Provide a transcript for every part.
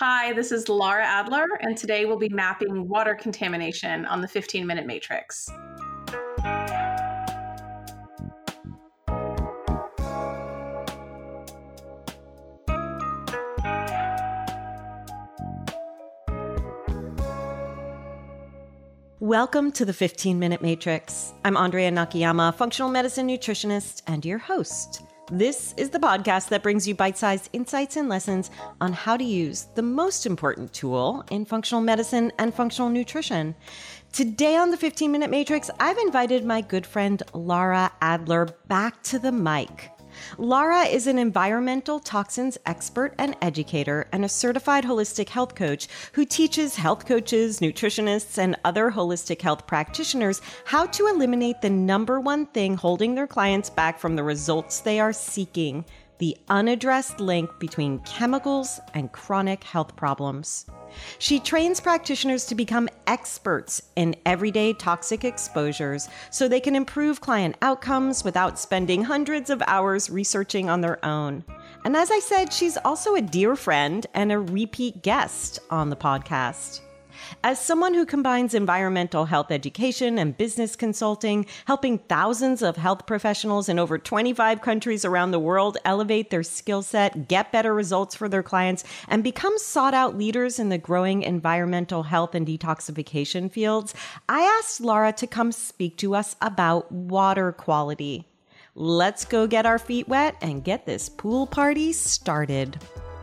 Hi, this is Laura Adler, and today we'll be mapping water contamination on the 15-minute matrix. Welcome to the 15-Minute Matrix. I'm Andrea Nakayama, functional medicine nutritionist and your host. This is the podcast that brings you bite-sized insights and lessons on how to use the most important tool in functional medicine and functional nutrition. Today on the 15-Minute Matrix, I've invited my good friend Laura Adler back to the mic. Laura is an environmental toxins expert and educator and a certified holistic health coach who teaches health coaches, nutritionists, and other holistic health practitioners how to eliminate the number one thing holding their clients back from the results they are seeking: the unaddressed link between chemicals and chronic health problems. She trains practitioners to become experts in everyday toxic exposures so they can improve client outcomes without spending hundreds of hours researching on their own. And as I said, she's also a dear friend and a repeat guest on the podcast. As someone who combines environmental health education and business consulting, helping thousands of health professionals in over 25 countries around the world elevate their skill set, get better results for their clients, and become sought-out leaders in the growing environmental health and detoxification fields, I asked Laura to come speak to us about water quality. Let's go get our feet wet and get this pool party started.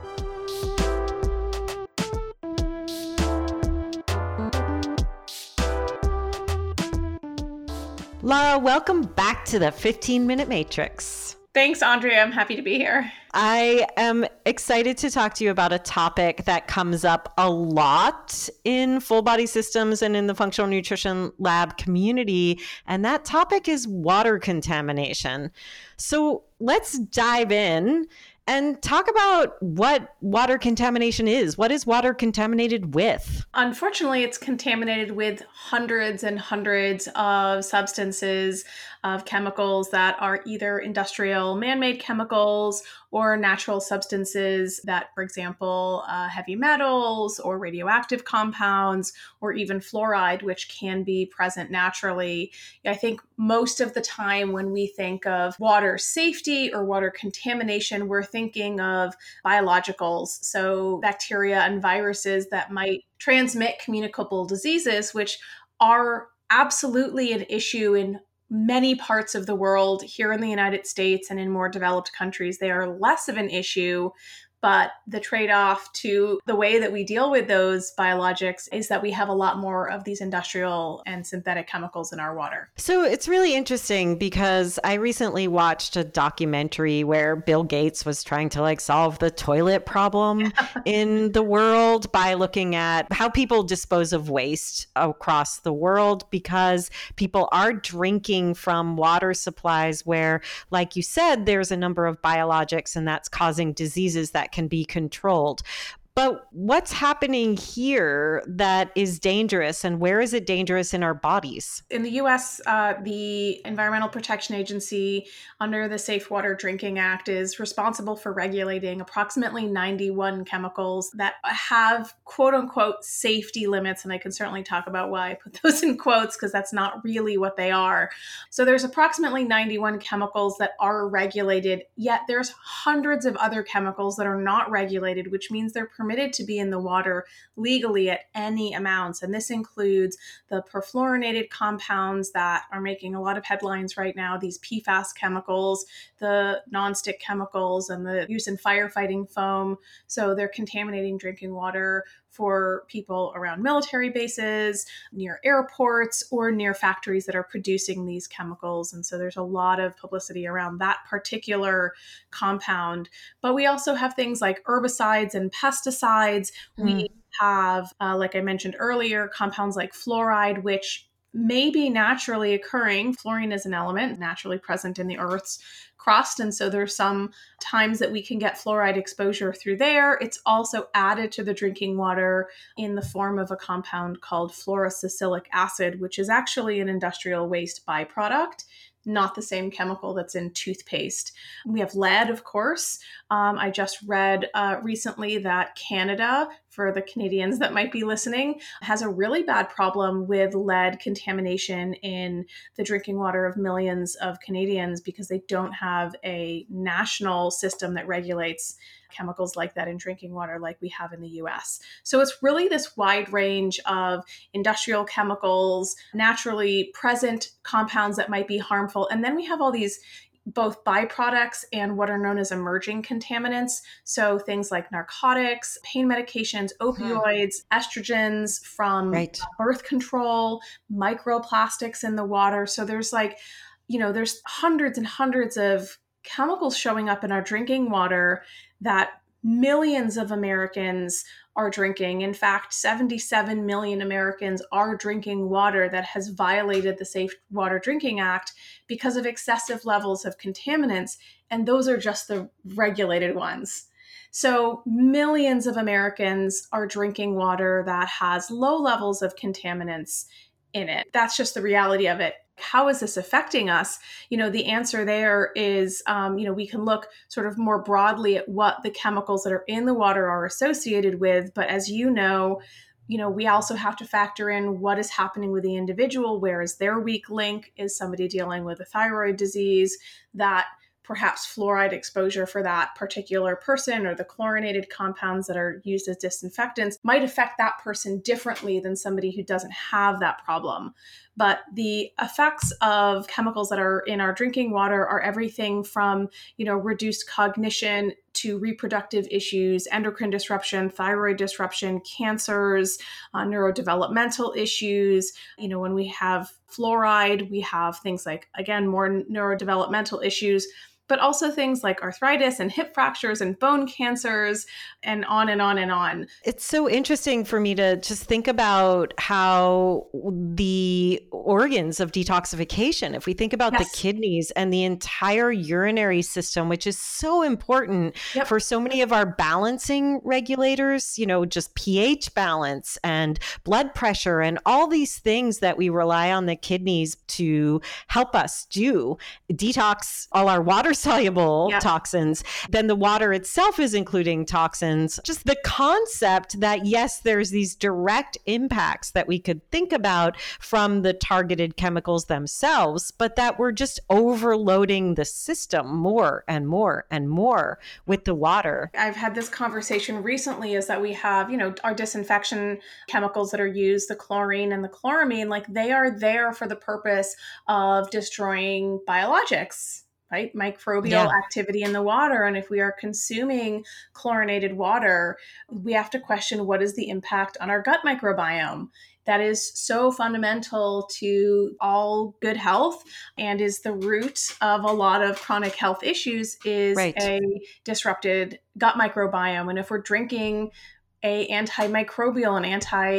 Laura, welcome back to the 15-Minute Matrix. Thanks, Andrea. I'm happy to be here. I am excited to talk to you about a topic that comes up a lot in full body systems and in the functional nutrition lab community, and that topic is water contamination. So let's dive in and talk about what water contamination is. What is water contaminated with? Unfortunately, it's contaminated with hundreds and hundreds of substances, of chemicals that are either industrial man-made chemicals or natural substances that, for example, heavy metals or radioactive compounds or even fluoride, which can be present naturally. I think most of the time when we think of water safety or water contamination, we're thinking of biologicals, so bacteria and viruses that might transmit communicable diseases, which are absolutely an issue in many parts of the world. Here in the United States and in more developed countries, they are less of an issue. But the trade-off to the way that we deal with those biologics is that we have a lot more of these industrial and synthetic chemicals in our water. So it's really interesting because I recently watched a documentary where Bill Gates was trying to solve the toilet problem in the world by looking at how people dispose of waste across the world, because people are drinking from water supplies where, like you said, there's a number of biologics and that's causing diseases that can be controlled. But what's happening here that is dangerous, and where is it dangerous in our bodies? In the U.S., the Environmental Protection Agency, under the Safe Water Drinking Act, is responsible for regulating approximately 91 chemicals that have quote-unquote safety limits. And I can certainly talk about why I put those in quotes, because that's not really what they are. So there's approximately 91 chemicals that are regulated, yet there's hundreds of other chemicals that are not regulated, which means they're permitted to be in the water legally at any amounts. And this includes the perfluorinated compounds that are making a lot of headlines right now, these PFAS chemicals, the nonstick chemicals, and the use in firefighting foam. So they're contaminating drinking water for people around military bases, near airports, or near factories that are producing these chemicals. And so there's a lot of publicity around that particular compound. But we also have things like herbicides and pesticides. We have, like I mentioned earlier, compounds like fluoride, which may be naturally occurring. Fluorine is an element naturally present in the Earth's crust. And so there's some times that we can get fluoride exposure through there. It's also added to the drinking water in the form of a compound called fluorosilicic acid, which is actually an industrial waste byproduct. not the same chemical that's in toothpaste. We have lead, of course. I just read recently that Canada, for the Canadians that might be listening, has a really bad problem with lead contamination in the drinking water of millions of Canadians because they don't have a national system that regulates chemicals like that in drinking water like we have in the US. So it's really this wide range of industrial chemicals, naturally present compounds that might be harmful. And then we have all these both byproducts and what are known as emerging contaminants. So things like narcotics, pain medications, opioids, estrogens from birth control, microplastics in the water. So there's there's hundreds and hundreds of chemicals showing up in our drinking water that millions of Americans are drinking. In fact, 77 million Americans are drinking water that has violated the Safe Water Drinking Act because of excessive levels of contaminants. And those are just the regulated ones. So millions of Americans are drinking water that has low levels of contaminants in it. That's just the reality of it. How is this affecting us? The answer there is, we can look sort of more broadly at what the chemicals that are in the water are associated with. But as we also have to factor in what is happening with the individual. Where is their weak link? Is somebody dealing with a thyroid disease that perhaps fluoride exposure for that particular person or the chlorinated compounds that are used as disinfectants might affect that person differently than somebody who doesn't have that problem. But the effects of chemicals that are in our drinking water are everything from, reduced cognition to reproductive issues, endocrine disruption, thyroid disruption, cancers, neurodevelopmental issues. When we have fluoride, we have things like, again, more neurodevelopmental issues, but also things like arthritis and hip fractures and bone cancers and on and on and on. It's so interesting for me to just think about how the organs of detoxification, if we think about the kidneys and the entire urinary system, which is so important for so many of our balancing regulators, just pH balance and blood pressure and all these things that we rely on the kidneys to help us do, detox all our water soluble toxins. Then the water itself is including toxins. Just the concept that, yes, there's these direct impacts that we could think about from the targeted chemicals themselves, but that we're just overloading the system more and more and more with the water. I've had this conversation recently is that we have, our disinfection chemicals that are used, the chlorine and the chloramine, like they are there for the purpose of destroying biologics. Right? Microbial activity in the water. And if we are consuming chlorinated water, we have to question what is the impact on our gut microbiome. That is so fundamental to all good health and is the root of a lot of chronic health issues is a disrupted gut microbiome. And if we're drinking a antimicrobial and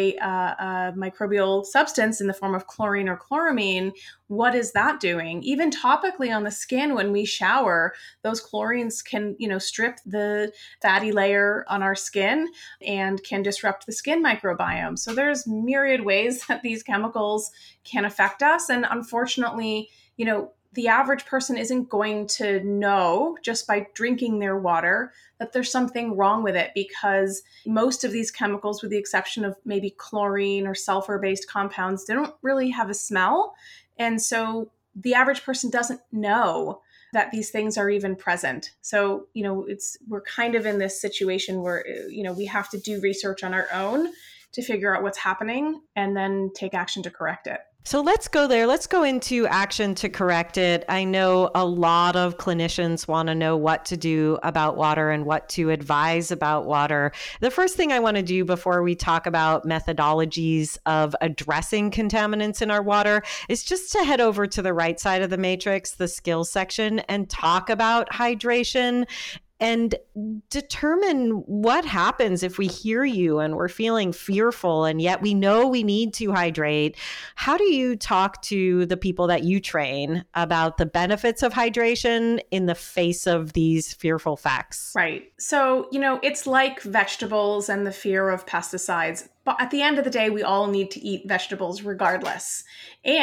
anti-microbial substance in the form of chlorine or chloramine, what is that doing? Even topically on the skin when we shower, those chlorines can, strip the fatty layer on our skin and can disrupt the skin microbiome. So there's myriad ways that these chemicals can affect us. And unfortunately, the average person isn't going to know just by drinking their water that there's something wrong with it because most of these chemicals, with the exception of maybe chlorine or sulfur-based compounds, they don't really have a smell. And so the average person doesn't know that these things are even present. So, we're kind of in this situation where, we have to do research on our own to figure out what's happening and then take action to correct it. So let's go there. Let's go into action to correct it. I know a lot of clinicians want to know what to do about water and what to advise about water. The first thing I want to do before we talk about methodologies of addressing contaminants in our water is just to head over to the right side of the matrix, the skills section, and talk about hydration and determine what happens if we hear you and we're feeling fearful and yet we know we need to hydrate. How do you talk to the people that you train about the benefits of hydration in the face of these fearful facts? Right. So, it's like vegetables and the fear of pesticides. But at the end of the day, we all need to eat vegetables regardless. And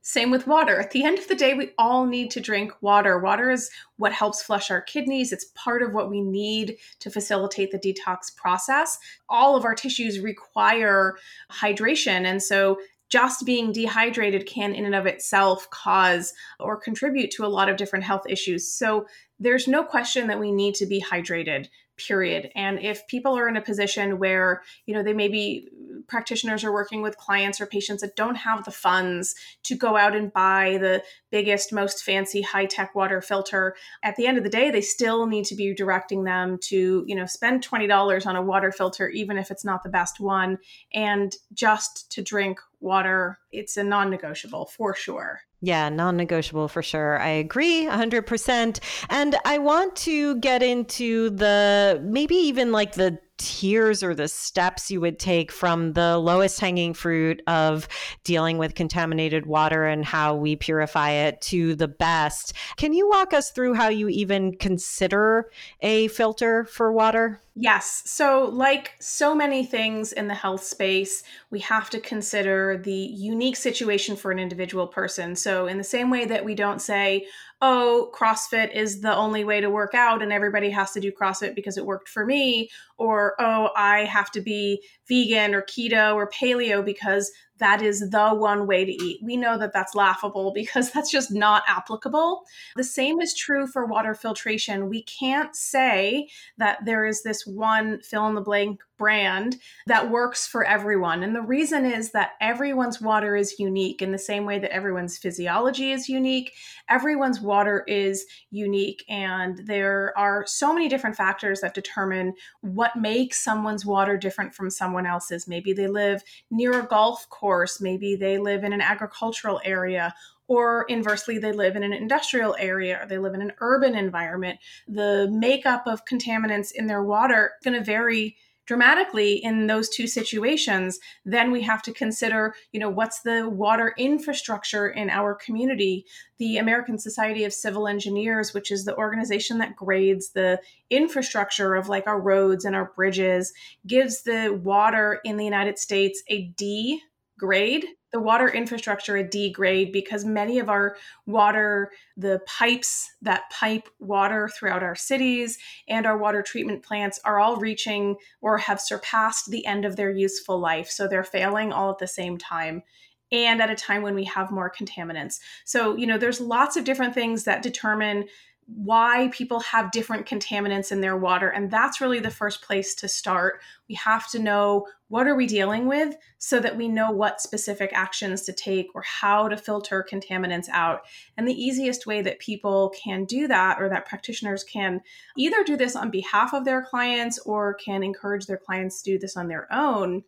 Same with water. At the end of the day, we all need to drink water. Water is what helps flush our kidneys. It's part of what we need to facilitate the detox process. All of our tissues require hydration. And so just being dehydrated can in and of itself cause or contribute to a lot of different health issues. So there's no question that we need to be hydrated, period. And if people are in a position where, they maybe practitioners are working with clients or patients that don't have the funds to go out and buy the biggest, most fancy high-tech water filter, at the end of the day, they still need to be directing them to, spend $20 on a water filter, even if it's not the best one. And just to drink water, it's a non-negotiable for sure. Yeah, non-negotiable for sure. I agree 100%. And I want to get into maybe even like the tiers or the steps you would take from the lowest hanging fruit of dealing with contaminated water and how we purify it to the best. Can you walk us through how you even consider a filter for water? Yes. So like so many things in the health space, we have to consider the unique situation for an individual person. So in the same way that we don't say, oh, CrossFit is the only way to work out and everybody has to do CrossFit because it worked for me, or, oh, I have to be vegan or keto or paleo because that is the one way to eat. We know that that's laughable because that's just not applicable. The same is true for water filtration. We can't say that there is this one fill in the blank brand that works for everyone. And the reason is that everyone's water is unique in the same way that everyone's physiology is unique. Everyone's water is unique. And there are so many different factors that determine what makes someone's water different from someone else's. Maybe they live near a golf course. Maybe they live in an agricultural area. Or inversely, they live in an industrial area or they live in an urban environment. The makeup of contaminants in their water is going to vary dramatically in those two situations. Then we have to consider, what's the water infrastructure in our community? The American Society of Civil Engineers, which is the organization that grades the infrastructure of like our roads and our bridges, gives the water in the United States a D grade. The water infrastructure a D grade because many of our water, the pipes that pipe water throughout our cities and our water treatment plants are all reaching or have surpassed the end of their useful life. So they're failing all at the same time and at a time when we have more contaminants. So, there's lots of different things that determine why people have different contaminants in their water. And that's really the first place to start. We have to know what are we dealing with so that we know what specific actions to take or how to filter contaminants out. And the easiest way that people can do that, or that practitioners can either do this on behalf of their clients or can encourage their clients to do this on their own,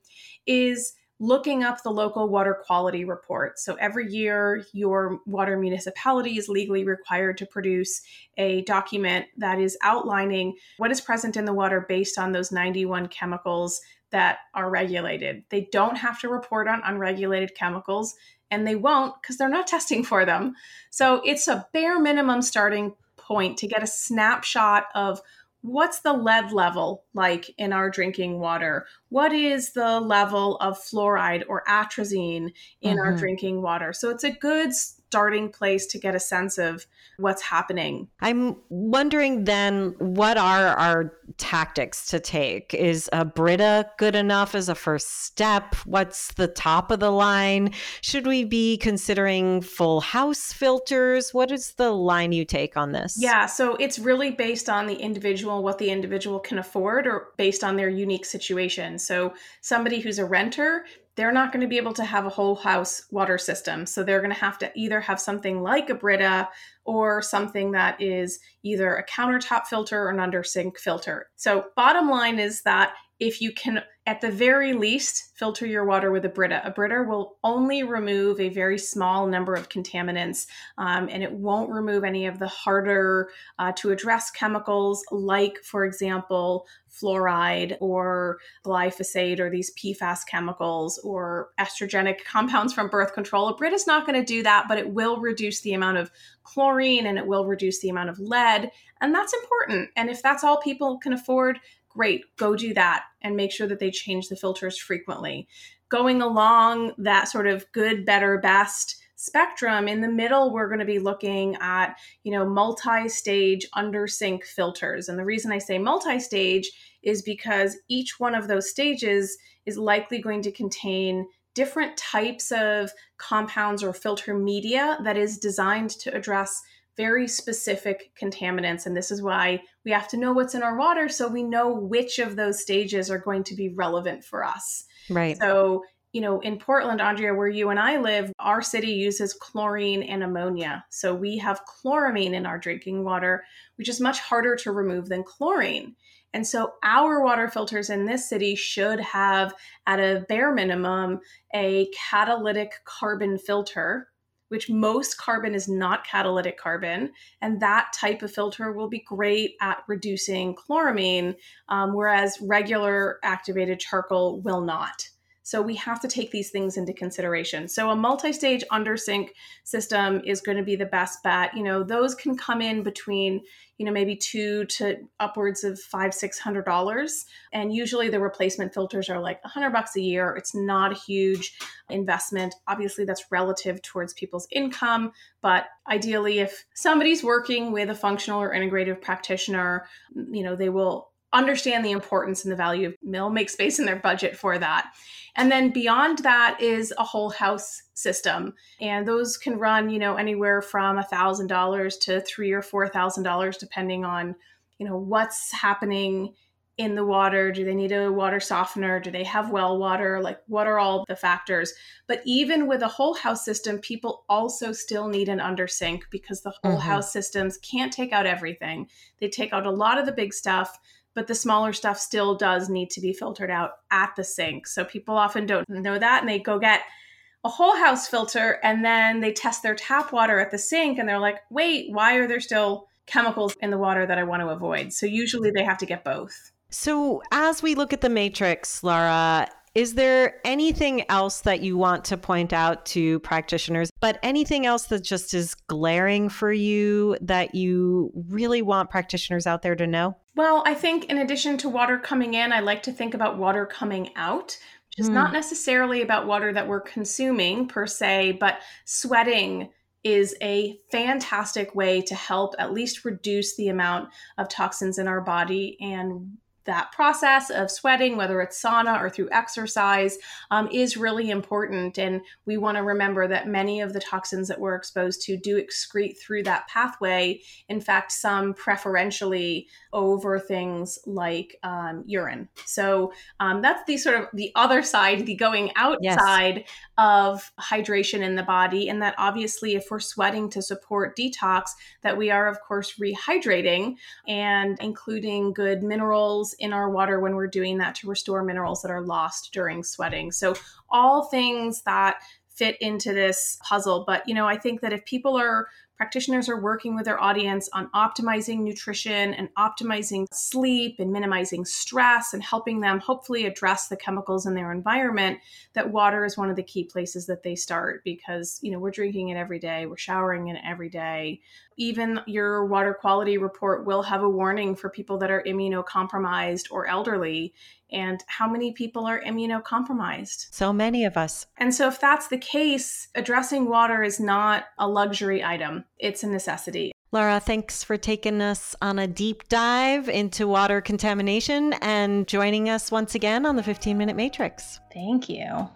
is looking up the local water quality report. So every year, your water municipality is legally required to produce a document that is outlining what is present in the water based on those 91 chemicals that are regulated. They don't have to report on unregulated chemicals, and they won't because they're not testing for them. So it's a bare minimum starting point to get a snapshot of what's the lead level like in our drinking water? What is the level of fluoride or atrazine in our drinking water? So it's a good starting place to get a sense of what's happening. I'm wondering then, what are our tactics to take? Is a Brita good enough as a first step? What's the top of the line? Should we be considering full house filters? What is the line you take on this? Yeah, so it's really based on the individual, what the individual can afford, or based on their unique situation. So somebody who's a renter, they're not going to be able to have a whole house water system. So they're going to have to either have something like a Brita or something that is either a countertop filter or an under sink filter. So bottom line is that if you can, at the very least, filter your water with a Brita will only remove a very small number of contaminants, and it won't remove any of the harder to address chemicals like, for example, fluoride or glyphosate or these PFAS chemicals or estrogenic compounds from birth control. A Brita is not going to do that, but it will reduce the amount of chlorine and it will reduce the amount of lead. And that's important. And if that's all people can afford, great, go do that and make sure that they change the filters frequently. Going along that sort of good, better, best spectrum, in the middle, we're going to be looking at, multi-stage under sink filters. And the reason I say multi-stage is because each one of those stages is likely going to contain different types of compounds or filter media that is designed to address very specific contaminants. And this is why we have to know what's in our water so we know which of those stages are going to be relevant for us. Right. So, in Portland, Andrea, where you and I live, our city uses chlorine and ammonia. So we have chloramine in our drinking water, which is much harder to remove than chlorine. And so our water filters in this city should have, at a bare minimum, a catalytic carbon filter, which most carbon is not catalytic carbon. And that type of filter will be great at reducing chloramine, whereas regular activated charcoal will not. So we have to take these things into consideration. So a multi-stage undersink system is going to be the best bet. Those can come in between, maybe $200 to upwards of $500-$600. And usually the replacement filters are like $100 a year. It's not a huge investment. Obviously, that's relative towards people's income. But ideally, if somebody's working with a functional or integrative practitioner, they will understand the importance and the value of make space in their budget for that. And then beyond that is a whole house system. And those can run, anywhere from $1,000 to $3,000 or $4,000, depending on, what's happening in the water. Do they need a water softener? Do they have well water? Like, what are all the factors? But even with a whole house system, people also still need an undersink because the whole house systems can't take out everything. They take out a lot of the big stuff, but the smaller stuff still does need to be filtered out at the sink. So people often don't know that, and they go get a whole house filter and then they test their tap water at the sink and they're like, wait, why are there still chemicals in the water that I want to avoid? So usually they have to get both. So as we look at the matrix, Laura, is there anything else that you want to point out to practitioners, but anything else that just is glaring for you that you really want practitioners out there to know? Well, I think in addition to water coming in, I like to think about water coming out, which is not necessarily about water that we're consuming per se, but sweating is a fantastic way to help at least reduce the amount of toxins in our body. And that process of sweating, whether it's sauna or through exercise, is really important. And we want to remember that many of the toxins that we're exposed to do excrete through that pathway. In fact, some preferentially over things like urine. So that's the other side, the going outside of hydration in the body. And that obviously, if we're sweating to support detox, that we are, of course, rehydrating and including good minerals in our water when we're doing that to restore minerals that are lost during sweating. So all things that fit into this puzzle. But, I think that if practitioners are working with their audience on optimizing nutrition and optimizing sleep and minimizing stress and helping them hopefully address the chemicals in their environment, that water is one of the key places that they start because, we're drinking it every day. We're showering in it every day. Even your water quality report will have a warning for people that are immunocompromised or elderly. And how many people are immunocompromised? So many of us. And so if that's the case, addressing water is not a luxury item. It's a necessity. Laura, thanks for taking us on a deep dive into water contamination and joining us once again on the 15-Minute Matrix. Thank you.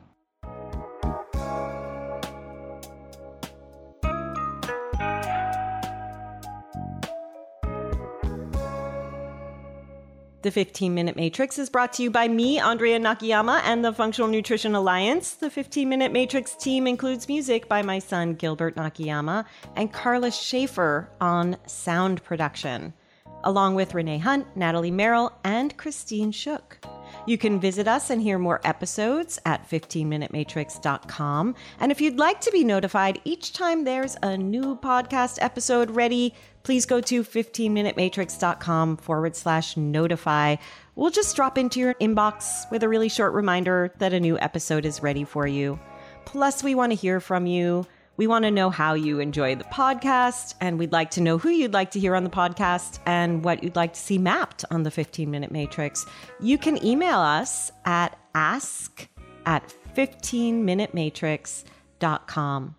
The 15-Minute Matrix is brought to you by me, Andrea Nakayama, and the Functional Nutrition Alliance. The 15-Minute Matrix team includes music by my son, Gilbert Nakayama, and Carla Schaefer on sound production, along with Renee Hunt, Natalie Merrill, and Christine Shook. You can visit us and hear more episodes at 15minutematrix.com. And if you'd like to be notified each time there's a new podcast episode ready, please go to 15minutematrix.com/notify. We'll just drop into your inbox with a really short reminder that a new episode is ready for you. Plus, we want to hear from you. We want to know how you enjoy the podcast, and we'd like to know who you'd like to hear on the podcast and what you'd like to see mapped on the 15-Minute Matrix. You can email us at ask@15minutematrix.com.